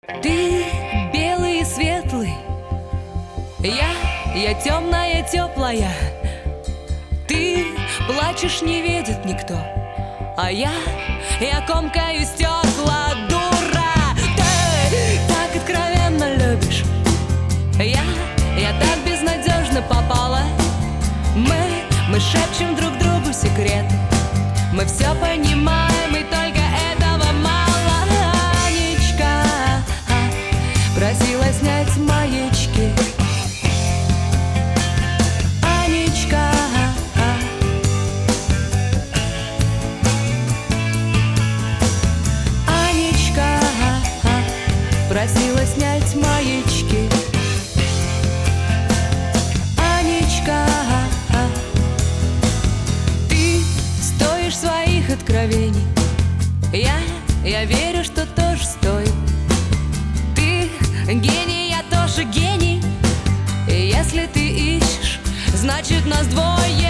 Ты белый и светлый, я темная, теплая. Ты плачешь, не видит никто, а я комкаю стекла, дура. Ты так откровенно любишь, я так безнадежно попала. Мы шепчем друг другу секреты, мы все понимаем, и только этого мало. Анечка просила снять маячки. Анечка Анечка просила снять маячки. Анечка, ты стоишь своих откровений. Я верю, что тоже стою. Ты гений, я тоже гений. И если ты ищешь, значит нас двое.